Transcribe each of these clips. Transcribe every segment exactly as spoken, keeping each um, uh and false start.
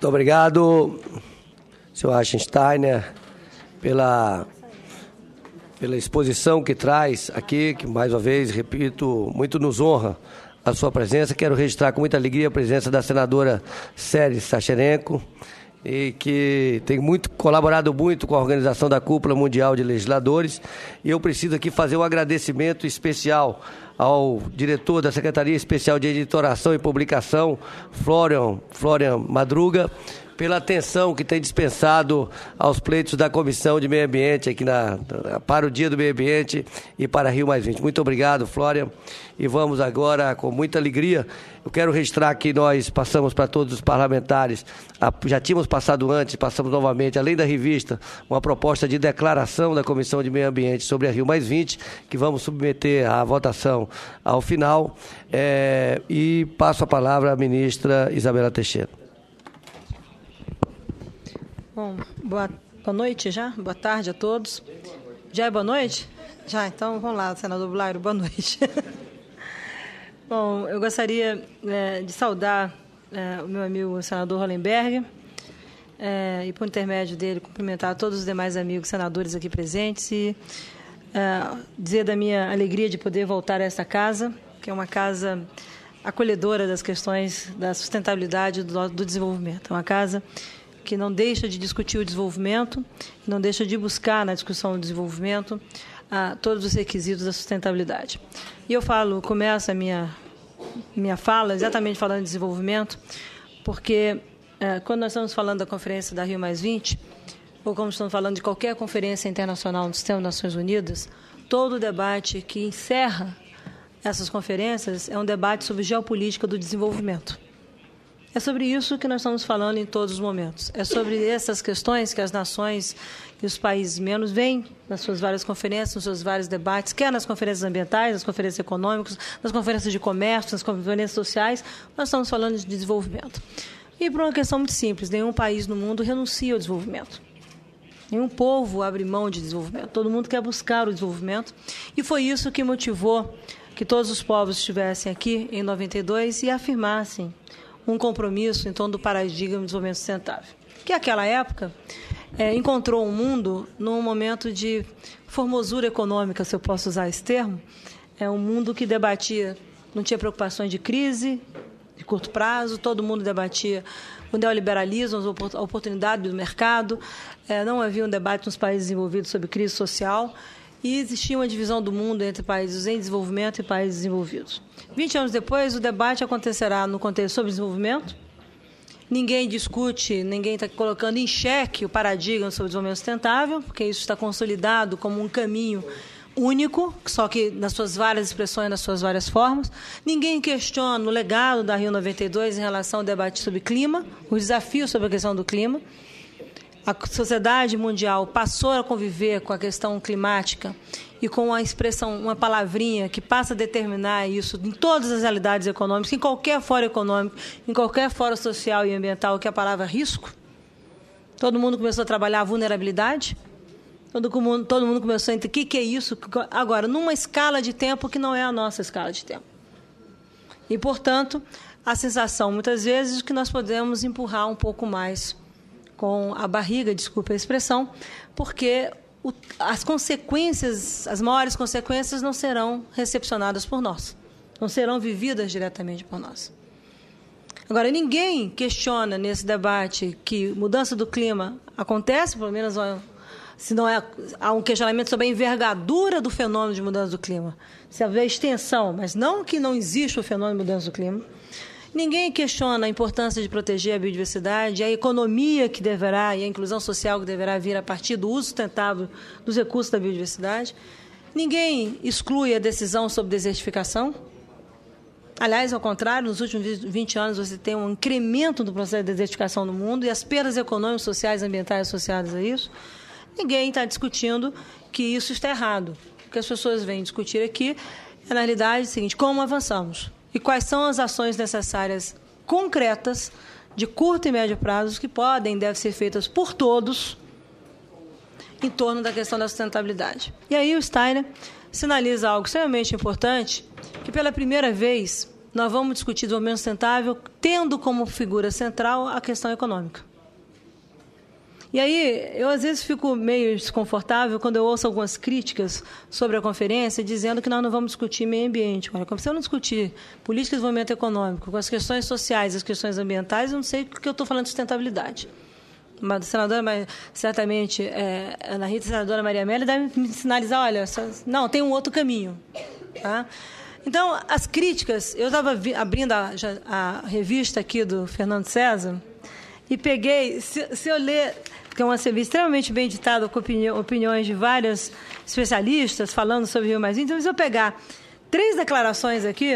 Muito obrigado, senhor Achensteiner, pela, pela exposição que traz aqui, que mais uma vez, repito, muito nos honra a sua presença. Quero registrar com muita alegria a presença da senadora Célia Sacharenko, e que tem muito, colaborado muito com a organização da Cúpula Mundial de Legisladores. E eu preciso aqui fazer um agradecimento especial ao diretor da Secretaria Especial de Editoração e Publicação, Florian, Florian Madruga, pela atenção que tem dispensado aos pleitos da Comissão de Meio Ambiente aqui na, para o Dia do Meio Ambiente e para Rio mais vinte. Muito obrigado, Florian. E vamos agora, com muita alegria, eu quero registrar que nós passamos para todos os parlamentares, já tínhamos passado antes, passamos novamente, além da revista, uma proposta de declaração da Comissão de Meio Ambiente sobre a Rio mais vinte, que vamos submeter à votação ao final. É, e passo a palavra à ministra Isabela Teixeira. Bom, boa, boa noite já, boa tarde a todos. Já é boa noite? Já, então vamos lá, senador Blairo, boa noite. Bom, eu gostaria é, de saudar é, o meu amigo o senador Hollenberg é, e, por intermédio dele, cumprimentar todos os demais amigos senadores aqui presentes e é, dizer da minha alegria de poder voltar a esta casa, que é uma casa acolhedora das questões da sustentabilidade do, do desenvolvimento. É uma casa que não deixa de discutir o desenvolvimento, não deixa de buscar na discussão do desenvolvimento ah, todos os requisitos da sustentabilidade. E eu falo, começo a minha, minha fala exatamente falando de desenvolvimento, porque eh, quando nós estamos falando da Conferência da Rio mais vinte, ou como estamos falando de qualquer conferência internacional no sistema das Nações Unidas, todo o debate que encerra essas conferências é um debate sobre geopolítica do desenvolvimento. É sobre isso que nós estamos falando em todos os momentos. É sobre essas questões que as nações e os países menos veem nas suas várias conferências, nos seus vários debates, quer nas conferências ambientais, nas conferências econômicas, nas conferências de comércio, nas conferências sociais. Nós estamos falando de desenvolvimento. E por uma questão muito simples, nenhum país no mundo renuncia ao desenvolvimento. Nenhum povo abre mão de desenvolvimento. Todo mundo quer buscar o desenvolvimento. E foi isso que motivou que todos os povos estivessem aqui em noventa e dois e afirmassem um compromisso em torno do paradigma do desenvolvimento sustentável, que naquela época é, encontrou o mundo num momento de formosura econômica, se eu posso usar esse termo, é um mundo que debatia, não tinha preocupações de crise, de curto prazo, todo mundo debatia o neoliberalismo, a oportunidade do mercado, é, não havia um debate nos países desenvolvidos sobre crise social, e existia uma divisão do mundo entre países em desenvolvimento e países desenvolvidos. Vinte anos depois, o debate acontecerá no contexto sobre desenvolvimento. Ninguém discute, ninguém está colocando em xeque o paradigma sobre desenvolvimento sustentável, porque isso está consolidado como um caminho único, só que nas suas várias expressões, nas suas várias formas. Ninguém questiona o legado da Rio noventa e dois em relação ao debate sobre clima, os desafios sobre a questão do clima. A sociedade mundial passou a conviver com a questão climática e com a expressão, uma palavrinha que passa a determinar isso em todas as realidades econômicas, em qualquer fórum econômico, em qualquer fórum social e ambiental, que é a palavra risco. Todo mundo começou a trabalhar a vulnerabilidade, todo mundo, todo mundo começou a entender o que, que é isso, agora, numa escala de tempo que não é a nossa escala de tempo. E, portanto, a sensação, muitas vezes, de que nós podemos empurrar um pouco mais com a barriga, desculpa a expressão, porque o, as consequências, as maiores consequências não serão recepcionadas por nós, não serão vividas diretamente por nós. Agora, ninguém questiona nesse debate que mudança do clima acontece, pelo menos se não é, há um questionamento sobre a envergadura do fenômeno de mudança do clima, se haver extensão, mas não que não existe o fenômeno de mudança do clima. Ninguém questiona a importância de proteger a biodiversidade, a economia que deverá e a inclusão social que deverá vir a partir do uso sustentável dos recursos da biodiversidade. Ninguém exclui a decisão sobre desertificação. Aliás, ao contrário, nos últimos vinte anos você tem um incremento do processo de desertificação no mundo e as perdas econômicas, sociais e ambientais associadas a isso. Ninguém está discutindo que isso está errado. O que as pessoas vêm discutir aqui é, na realidade, o seguinte: como avançamos? E quais são as ações necessárias, concretas, de curto e médio prazo, que podem e devem ser feitas por todos em torno da questão da sustentabilidade. E aí o Steiner sinaliza algo extremamente importante, que pela primeira vez nós vamos discutir desenvolvimento sustentável tendo como figura central a questão econômica. E aí, eu às vezes fico meio desconfortável quando eu ouço algumas críticas sobre a conferência dizendo que nós não vamos discutir meio ambiente. Olha, como se eu não discutir política de desenvolvimento econômico com as questões sociais e as questões ambientais, eu não sei porque eu estou falando de sustentabilidade. Mas a senadora, certamente, é, Ana Rita, a senadora Maria Amélia, deve me sinalizar, olha, não, tem um outro caminho. Tá? Então, as críticas, eu estava abrindo a, a revista aqui do Fernando César e peguei, se, se eu ler, que é uma revista extremamente bem editada, com opinião, opiniões de vários especialistas falando sobre o Rio Mais vinte, então, se eu pegar três declarações aqui,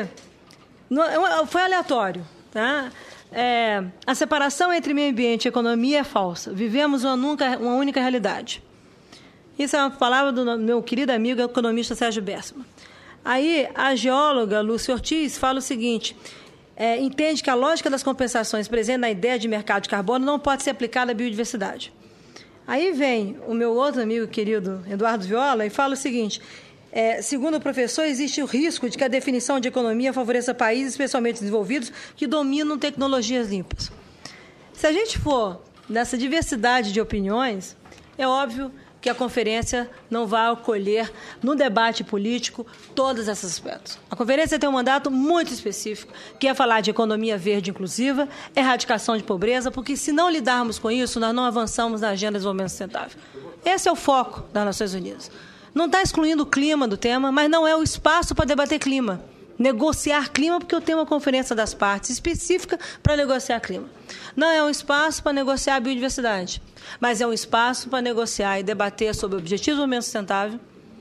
não, foi aleatório, tá? É, a separação entre meio ambiente e economia é falsa. Vivemos uma, nunca, uma única realidade. Isso é uma palavra do meu querido amigo economista Sérgio Berçman. Aí, a geóloga Lúcia Ortiz fala o seguinte, é, entende que a lógica das compensações presente na ideia de mercado de carbono não pode ser aplicada à biodiversidade. Aí vem o meu outro amigo querido Eduardo Viola e fala o seguinte, é, segundo o professor, existe o risco de que a definição de economia favoreça países, especialmente desenvolvidos, que dominam tecnologias limpas. Se a gente for nessa diversidade de opiniões, é óbvio que a conferência não vai acolher no debate político todos esses aspectos. A conferência tem um mandato muito específico, que é falar de economia verde inclusiva, erradicação de pobreza, porque se não lidarmos com isso, nós não avançamos na agenda de desenvolvimento sustentável. Esse é o foco das Nações Unidas. Não está excluindo o clima do tema, mas não é o espaço para debater clima. Negociar clima, porque eu tenho uma conferência das partes específica para negociar clima. Não é um espaço para negociar a biodiversidade, mas é um espaço para negociar e debater sobre objetivos de desenvolvimento sustentável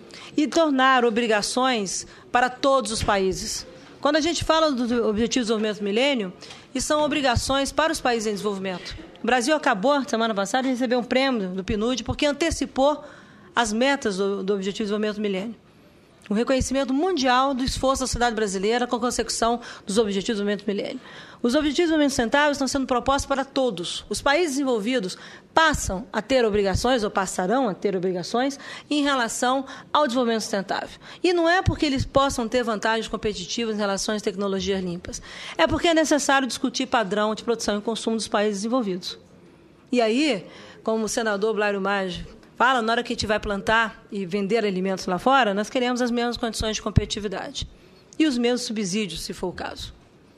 e tornar obrigações para todos os países. Quando a gente fala dos objetivos de desenvolvimento do milênio, isso são obrigações para os países em desenvolvimento. O Brasil acabou, semana passada, de receber um prêmio do P N U D porque antecipou as metas do, do Objetivo de Desenvolvimento do Milênio. Um reconhecimento mundial do esforço da sociedade brasileira com a consecução dos Objetivos de Desenvolvimento do Milênio. Os Objetivos de Desenvolvimento Sustentáveis estão sendo propostos para todos. Os países desenvolvidos passam a ter obrigações, ou passarão a ter obrigações, em relação ao desenvolvimento sustentável. E não é porque eles possam ter vantagens competitivas em relação às tecnologias limpas. É porque é necessário discutir padrão de produção e consumo dos países desenvolvidos. E aí, como o senador Blairo Maggi fala, na hora que a gente vai plantar e vender alimentos lá fora, nós queremos as mesmas condições de competitividade e os mesmos subsídios, se for o caso.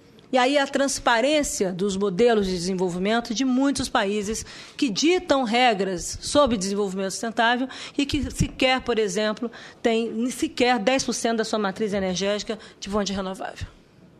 E aí a transparência dos modelos de desenvolvimento de muitos países que ditam regras sobre desenvolvimento sustentável e que sequer, por exemplo, tem sequer dez por cento da sua matriz energética de fonte renovável.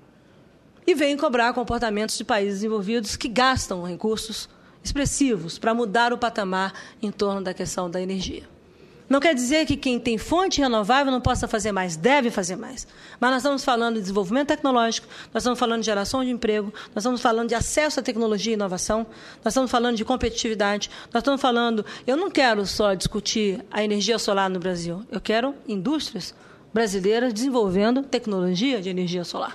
E vem cobrar comportamentos de países desenvolvidos que gastam recursos expressivos para mudar o patamar em torno da questão da energia. Não quer dizer que quem tem fonte renovável não possa fazer mais, deve fazer mais. Mas nós estamos falando de desenvolvimento tecnológico, nós estamos falando de geração de emprego, nós estamos falando de acesso à tecnologia e inovação, nós estamos falando de competitividade, nós estamos falando... Eu não quero só discutir a energia solar no Brasil, eu quero indústrias brasileiras desenvolvendo tecnologia de energia solar.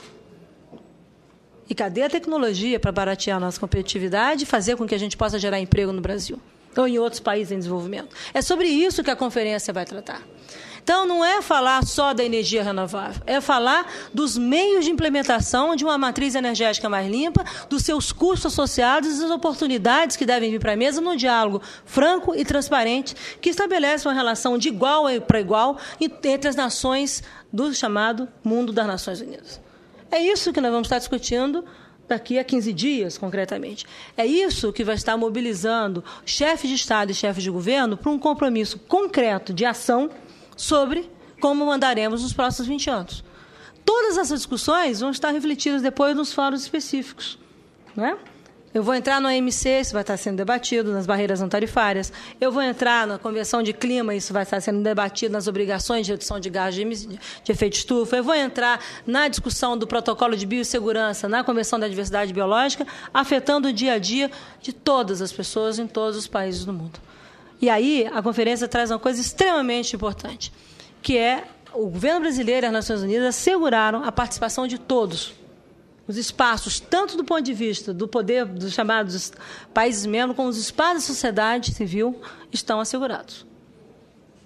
E cadê a tecnologia para baratear a nossa competitividade e fazer com que a gente possa gerar emprego no Brasil ou em outros países em desenvolvimento? É sobre isso que a conferência vai tratar. Então, não é falar só da energia renovável, é falar dos meios de implementação de uma matriz energética mais limpa, dos seus custos associados e das oportunidades que devem vir para a mesa no diálogo franco e transparente, que estabelece uma relação de igual para igual entre as nações do chamado mundo das Nações Unidas. É isso que nós vamos estar discutindo daqui a quinze dias, concretamente. É isso que vai estar mobilizando chefes de Estado e chefes de governo para um compromisso concreto de ação sobre como mandaremos nos próximos vinte anos. Todas essas discussões vão estar refletidas depois nos fóruns específicos, não é? Eu vou entrar no A M C, isso vai estar sendo debatido, nas barreiras não tarifárias. Eu vou entrar na Convenção de Clima, isso vai estar sendo debatido nas obrigações de redução de gás de, de efeito estufa. Eu vou entrar na discussão do protocolo de biossegurança, na Convenção da Diversidade Biológica, afetando o dia a dia de todas as pessoas em todos os países do mundo. E aí a conferência traz uma coisa extremamente importante, que é o governo brasileiro e as Nações Unidas asseguraram a participação de todos. Os espaços, tanto do ponto de vista do poder dos chamados países membros, como os espaços da sociedade civil, estão assegurados.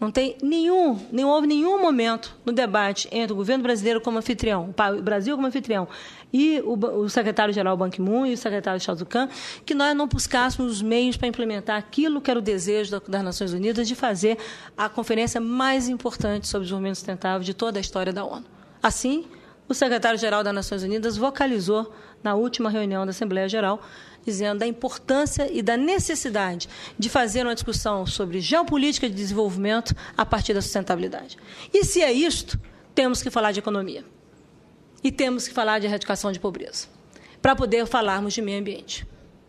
Não tem nenhum, não houve nenhum momento no debate entre o governo brasileiro como anfitrião, o Brasil como anfitrião, e o, o secretário-geral Ban Ki-moon e o secretário Charles Dukan, que nós não buscássemos os meios para implementar aquilo que era o desejo da, das Nações Unidas de fazer a conferência mais importante sobre desenvolvimento sustentável de toda a história da ONU. Assim, o secretário-geral das Nações Unidas vocalizou na última reunião da Assembleia Geral, dizendo da importância e da necessidade de fazer uma discussão sobre geopolítica de desenvolvimento a partir da sustentabilidade. E se é isto, temos que falar de economia. E temos que falar de erradicação de pobreza, para poder falarmos de meio ambiente.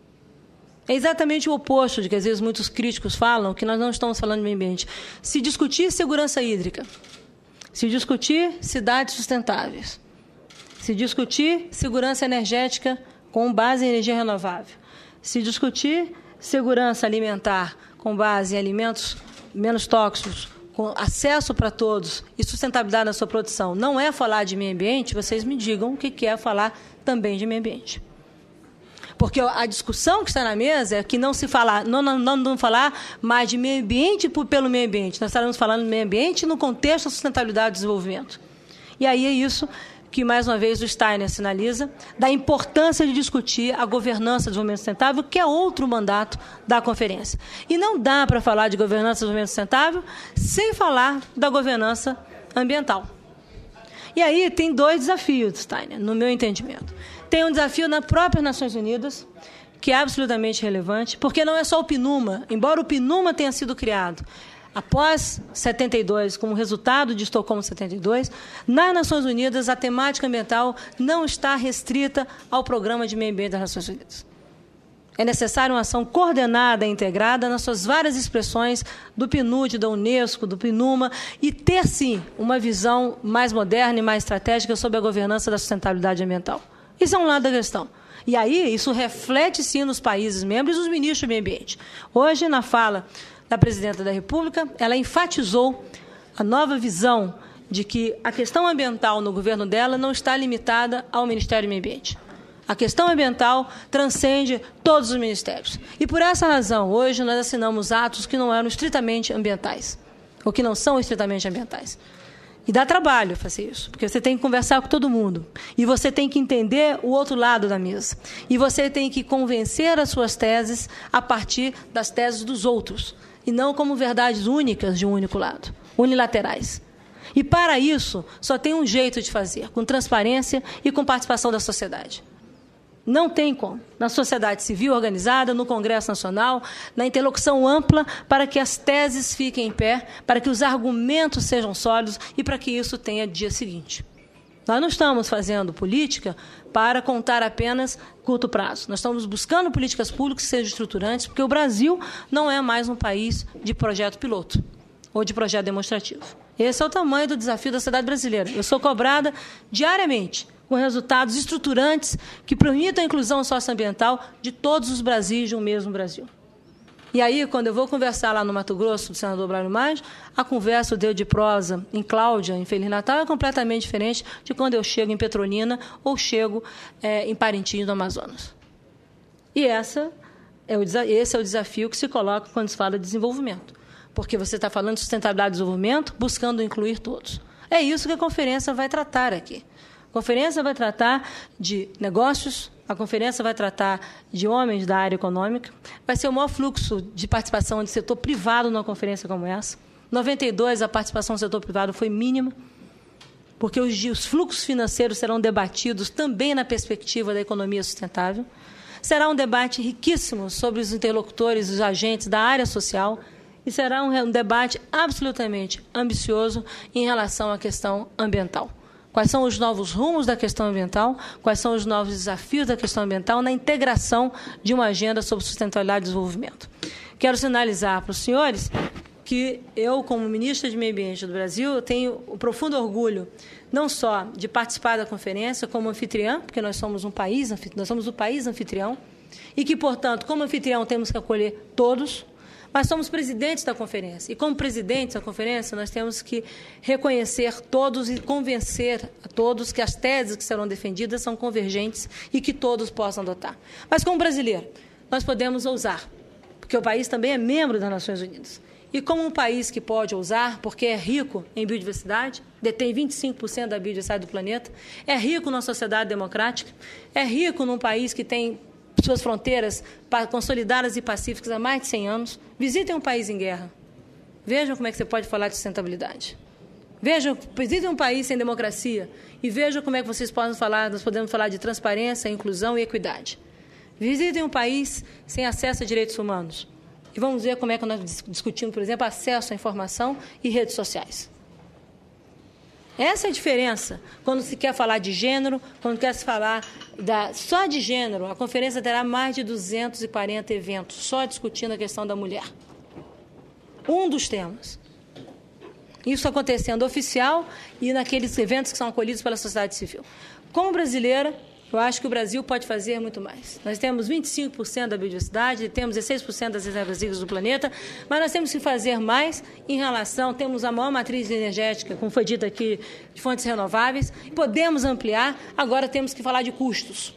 É exatamente o oposto de que, às vezes, muitos críticos falam, que nós não estamos falando de meio ambiente. Se discutir segurança hídrica, se discutir cidades sustentáveis, se discutir segurança energética com base em energia renovável, se discutir segurança alimentar com base em alimentos menos tóxicos, com acesso para todos e sustentabilidade na sua produção, não é falar de meio ambiente, vocês me digam o que é falar também de meio ambiente. Porque a discussão que está na mesa é que não se fala, não, não, não vamos falar mais de meio ambiente pelo meio ambiente, nós estaremos falando de meio ambiente no contexto da sustentabilidade do desenvolvimento. E aí é isso que, mais uma vez, o Steiner sinaliza, da importância de discutir a governança do desenvolvimento sustentável, que é outro mandato da conferência. E não dá para falar de governança do desenvolvimento sustentável sem falar da governança ambiental. E aí tem dois desafios, Steiner, no meu entendimento. Tem um desafio nas próprias Nações Unidas, que é absolutamente relevante, porque não é só o PNUMA, embora o PNUMA tenha sido criado após setenta e dois, como resultado de Estocolmo setenta e dois, nas Nações Unidas a temática ambiental não está restrita ao Programa de Meio Ambiente das Nações Unidas. É necessária uma ação coordenada e integrada nas suas várias expressões do P N U D, da Unesco, do PNUMA, e ter, sim, uma visão mais moderna e mais estratégica sobre a governança da sustentabilidade ambiental. Isso é um lado da questão. E aí, isso reflete, sim, nos países membros e nos ministros do meio ambiente. Hoje, na fala da Presidenta da República, ela enfatizou a nova visão de que a questão ambiental no governo dela não está limitada ao Ministério do Meio Ambiente. A questão ambiental transcende todos os ministérios. E, por essa razão, hoje nós assinamos atos que não eram estritamente ambientais, ou que não são estritamente ambientais. E dá trabalho fazer isso, porque você tem que conversar com todo mundo. E você tem que entender o outro lado da mesa. E você tem que convencer as suas teses a partir das teses dos outros, e não como verdades únicas de um único lado, unilaterais. E, para isso, só tem um jeito de fazer, com transparência e com participação da sociedade. Não tem como. Na sociedade civil organizada, no Congresso Nacional, na interlocução ampla, para que as teses fiquem em pé, para que os argumentos sejam sólidos e para que isso tenha dia seguinte. Nós não estamos fazendo política para contar apenas curto prazo. Nós estamos buscando políticas públicas que sejam estruturantes, porque o Brasil não é mais um país de projeto piloto ou de projeto demonstrativo. Esse é o tamanho do desafio da sociedade brasileira. Eu sou cobrada diariamente com resultados estruturantes que permitam a inclusão socioambiental de todos os Brasis de um mesmo Brasil. E aí, quando eu vou conversar lá no Mato Grosso, do senador Braulio Maggi, a conversa deu de prosa em Cláudia, em Feliz Natal, é completamente diferente de quando eu chego em Petrolina ou chego é, em Parintins, do Amazonas. E essa é o, esse é o desafio que se coloca quando se fala de desenvolvimento. Porque você está falando de sustentabilidade e desenvolvimento, buscando incluir todos. É isso que a conferência vai tratar aqui. A conferência vai tratar de negócios, a conferência vai tratar de homens da área econômica, vai ser o maior fluxo de participação do setor privado numa conferência como essa. Em noventa e dois, a participação do setor privado foi mínima, porque os, os fluxos financeiros serão debatidos também na perspectiva da economia sustentável. Será um debate riquíssimo sobre os interlocutores, os agentes da área social, e será um, um debate absolutamente ambicioso em relação à questão ambiental. Quais são os novos rumos da questão ambiental, quais são os novos desafios da questão ambiental na integração de uma agenda sobre sustentabilidade e desenvolvimento. Quero sinalizar para os senhores que eu, como ministra de Meio Ambiente do Brasil, tenho o profundo orgulho não só de participar da conferência como anfitriã, porque nós somos um país, nós somos o país anfitrião, e que, portanto, como anfitrião, temos que acolher todos. Mas somos presidentes da conferência. E, como presidentes da conferência, nós temos que reconhecer todos e convencer a todos que as teses que serão defendidas são convergentes e que todos possam adotar. Mas, como brasileiro, nós podemos ousar, porque o país também é membro das Nações Unidas. E como um país que pode ousar, porque é rico em biodiversidade, detém vinte e cinco por cento da biodiversidade do planeta, é rico numa sociedade democrática, é rico num país que tem suas fronteiras consolidadas e pacíficas há mais de cem anos, visitem um país em guerra. Vejam como é que você pode falar de sustentabilidade. Vejam, visitem um país sem democracia e vejam como é que vocês podem falar, nós podemos falar de transparência, inclusão e equidade. Visitem um país sem acesso a direitos humanos. E vamos ver como é que nós discutimos, por exemplo, acesso à informação e redes sociais. Essa é a diferença quando se quer falar de gênero, quando quer se falar da, só de gênero. A conferência terá mais de duzentos e quarenta eventos, só discutindo a questão da mulher. Um dos temas. Isso acontecendo oficial e naqueles eventos que são acolhidos pela sociedade civil. Como brasileira, eu acho que o Brasil pode fazer muito mais. Nós temos vinte e cinco por cento da biodiversidade, temos dezesseis por cento das reservas hídricas do planeta, mas nós temos que fazer mais em relação, temos a maior matriz energética, como foi dito aqui, de fontes renováveis, podemos ampliar, agora temos que falar de custos.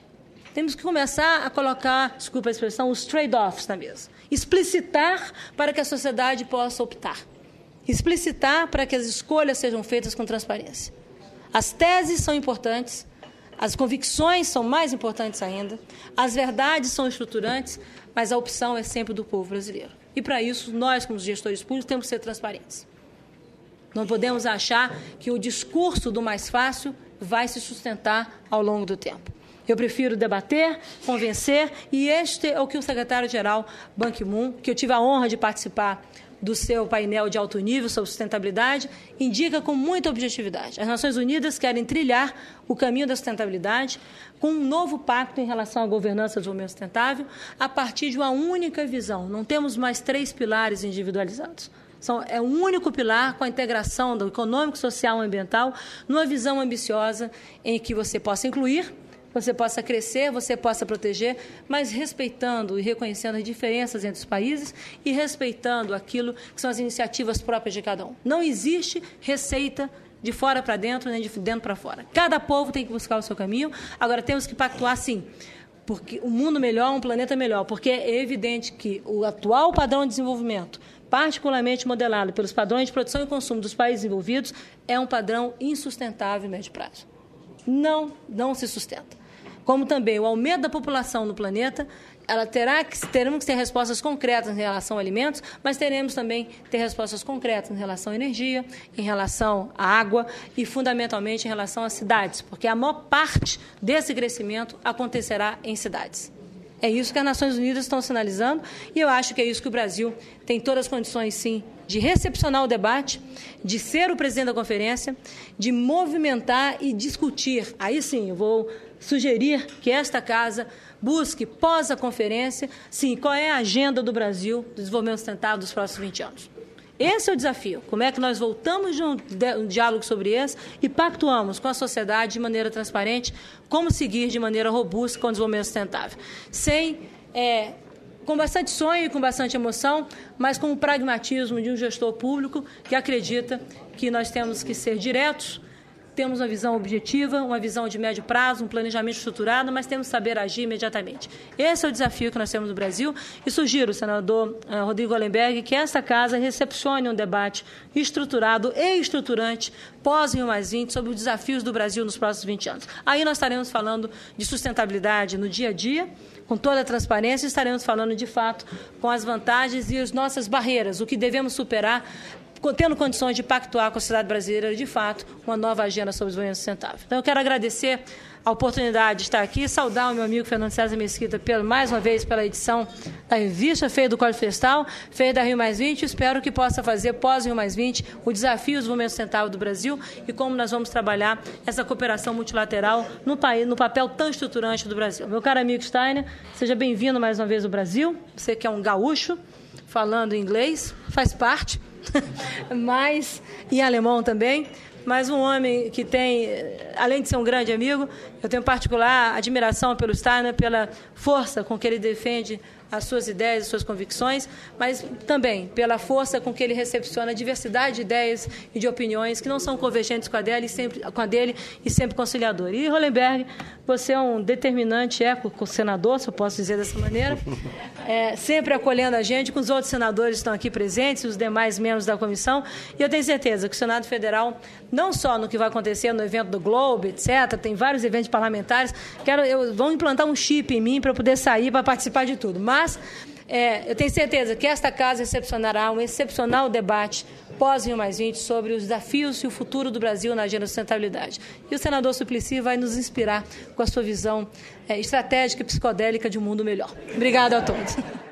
Temos que começar a colocar, desculpa a expressão, os trade-offs na mesa. Explicitar para que a sociedade possa optar. Explicitar para que as escolhas sejam feitas com transparência. As teses são importantes, as convicções são mais importantes ainda, as verdades são estruturantes, mas a opção é sempre do povo brasileiro. E, para isso, nós, como gestores públicos, temos que ser transparentes. Não podemos achar que o discurso do mais fácil vai se sustentar ao longo do tempo. Eu prefiro debater, convencer, e este é o que o secretário-geral Ban Ki-moon, que eu tive a honra de participar do seu painel de alto nível sobre sustentabilidade, indica com muita objetividade. As Nações Unidas querem trilhar o caminho da sustentabilidade com um novo pacto em relação à governança do desenvolvimento sustentável a partir de uma única visão. Não temos mais três pilares individualizados. São, é um único pilar com a integração do econômico, social e ambiental numa visão ambiciosa em que você possa incluir, você possa crescer, você possa proteger, mas respeitando e reconhecendo as diferenças entre os países e respeitando aquilo que são as iniciativas próprias de cada um. Não existe receita de fora para dentro, nem de dentro para fora. Cada povo tem que buscar o seu caminho. Agora, temos que pactuar, sim, porque um mundo melhor, um planeta melhor, porque é evidente que o atual padrão de desenvolvimento, particularmente modelado pelos padrões de produção e consumo dos países envolvidos, é um padrão insustentável em médio prazo. Não, não se sustenta. Como também o aumento da população no planeta, ela terá que, teremos que ter respostas concretas em relação a alimentos, mas teremos também que ter respostas concretas em relação à energia, em relação à água e, fundamentalmente, em relação às cidades, porque a maior parte desse crescimento acontecerá em cidades. É isso que as Nações Unidas estão sinalizando e eu acho que é isso que o Brasil tem todas as condições, sim, de recepcionar o debate, de ser o presidente da conferência, de movimentar e discutir. Aí, sim, eu vou sugerir que esta casa busque, pós a conferência, sim, qual é a agenda do Brasil do desenvolvimento sustentável dos próximos vinte anos. Esse é o desafio. Como é que nós voltamos de um, de um diálogo sobre esse e pactuamos com a sociedade de maneira transparente como seguir de maneira robusta com o desenvolvimento sustentável. Sem, é, com bastante sonho e com bastante emoção, mas com o pragmatismo de um gestor público que acredita que nós temos que ser diretos, temos uma visão objetiva, uma visão de médio prazo, um planejamento estruturado, mas temos que saber agir imediatamente. Esse é o desafio que nós temos no Brasil e sugiro, senador uh, Rodrigo Hollenberg, que esta casa recepcione um debate estruturado e estruturante pós-Rio mais vinte sobre os desafios do Brasil nos próximos vinte anos. Aí nós estaremos falando de sustentabilidade no dia a dia, com toda a transparência, e estaremos falando, de fato, com as vantagens e as nossas barreiras, o que devemos superar, tendo condições de pactuar com a sociedade brasileira, de fato, uma nova agenda sobre o desenvolvimento sustentável. Então, eu quero agradecer a oportunidade de estar aqui, saudar o meu amigo Fernando César Mesquita, pelo, mais uma vez, pela edição da revista Feira do Código Florestal, Feira da Rio mais vinte, espero que possa fazer, pós-Rio mais vinte, o desafio do desenvolvimento sustentável do Brasil e como nós vamos trabalhar essa cooperação multilateral no, país, no papel tão estruturante do Brasil. Meu caro amigo Steiner, seja bem-vindo mais uma vez ao Brasil, você que é um gaúcho, falando inglês, faz parte, mas em alemão também, mas um homem que tem, além de ser um grande amigo, eu tenho particular admiração pelo Steiner, pela força com que ele defende as suas ideias, as suas convicções, mas também pela força com que ele recepciona a diversidade de ideias e de opiniões que não são convergentes com a dele e sempre, com a dele, e sempre conciliador. E, Hollenberg, você é um determinante eco-senador, se eu posso dizer dessa maneira, é, sempre acolhendo a gente, com os outros senadores que estão aqui presentes, os demais membros da comissão, e eu tenho certeza que o Senado Federal, não só no que vai acontecer no evento do Globo, etcétera, tem vários eventos parlamentares, quero, eu, vão implantar um chip em mim para eu poder sair para participar de tudo, mas é, eu tenho certeza que esta casa recepcionará um excepcional debate pós-Rio mais vinte sobre os desafios e o futuro do Brasil na agenda de sustentabilidade. E o senador Suplicy vai nos inspirar com a sua visão é, estratégica e psicodélica de um mundo melhor. Obrigada a todos.